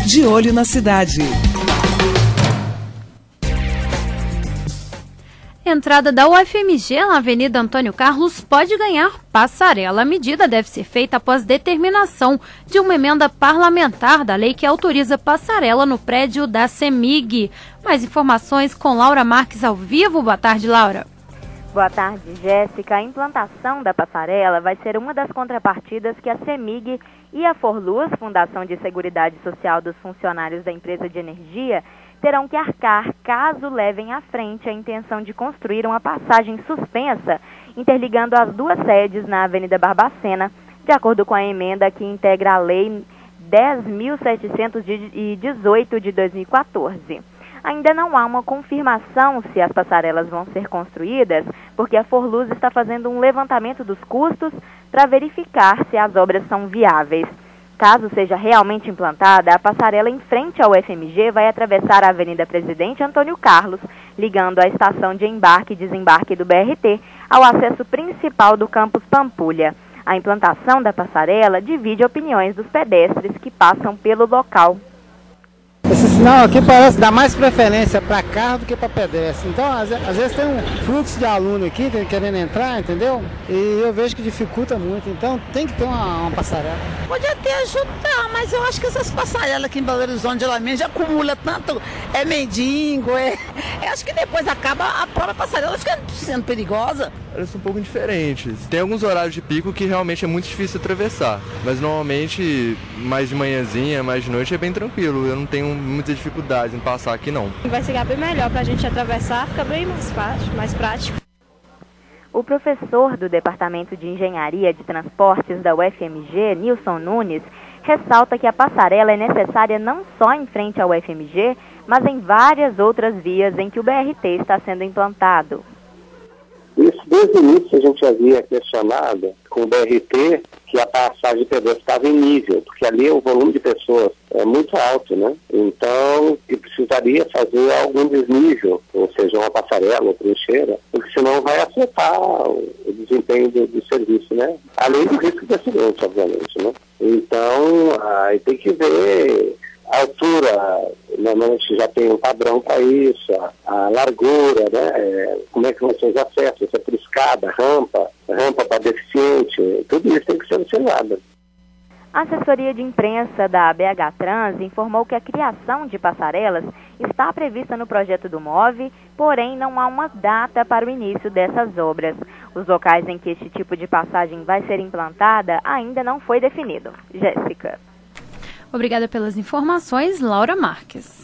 De Olho na Cidade. Entrada da UFMG na Avenida Antônio Carlos pode ganhar passarela. A medida deve ser feita após determinação de uma emenda parlamentar da lei que autoriza passarela no prédio da CEMIG. Mais informações com Laura Marques ao vivo. Boa tarde, Laura. Boa tarde, Jéssica. A implantação da passarela vai ser uma das contrapartidas que a CEMIG e a Forluz, Fundação de Seguridade Social dos Funcionários da Empresa de Energia, terão que arcar caso levem à frente a intenção de construir uma passagem suspensa interligando as duas sedes na Avenida Barbacena, de acordo com a emenda que integra a Lei 10.718 de 2014. Ainda não há uma confirmação se as passarelas vão ser construídas, porque a Forluz está fazendo um levantamento dos custos para verificar se as obras são viáveis. Caso seja realmente implantada, a passarela em frente ao UFMG vai atravessar a Avenida Presidente Antônio Carlos, ligando a estação de embarque e desembarque do BRT ao acesso principal do campus Pampulha. A implantação da passarela divide opiniões dos pedestres que passam pelo local. Esse sinal aqui parece dar mais preferência para carro do que para pedestre. Então, às vezes tem um fluxo de aluno aqui querendo entrar, entendeu? E eu vejo que dificulta muito. Então, tem que ter uma passarela. Pode até ajudar, mas eu acho que essas passarelas aqui em Belo Horizonte, geralmente, já acumula tanto mendigo, acho que depois acaba a própria passarela ficando sendo perigosa. Elas são um pouco diferentes. Tem alguns horários de pico que realmente é muito difícil atravessar. Mas, normalmente, mais de manhãzinha, mais de noite, é bem tranquilo. Eu não tenho muita dificuldade em passar aqui, não. Vai ficar bem melhor para a gente atravessar, fica bem mais fácil, mais prático. O professor do Departamento de Engenharia de Transportes da UFMG, Nilson Nunes, ressalta que a passarela é necessária não só em frente ao UFMG, mas em várias outras vias em que o BRT está sendo implantado. Isso, desde o início a gente havia questionado com o BRT que a passagem de pedestre estava em nível, porque ali o volume de pessoas é muito alto, né? Então, precisaria fazer algum desnível, ou seja, uma passarela ou trincheira, porque senão vai afetar o desempenho do serviço, né? Além do risco de acidente, obviamente, né? Então, aí tem que ver a altura, normalmente já tem um padrão para isso, a largura, né? Como é que vão ser os acessos, se é por escada, rampa para deficiente, tudo isso tem que ser observado. A assessoria de imprensa da BH Trans informou que a criação de passarelas está prevista no projeto do MOVE, porém não há uma data para o início dessas obras. Os locais em que este tipo de passagem vai ser implantada ainda não foi definido. Jéssica. Obrigada pelas informações, Laura Marques.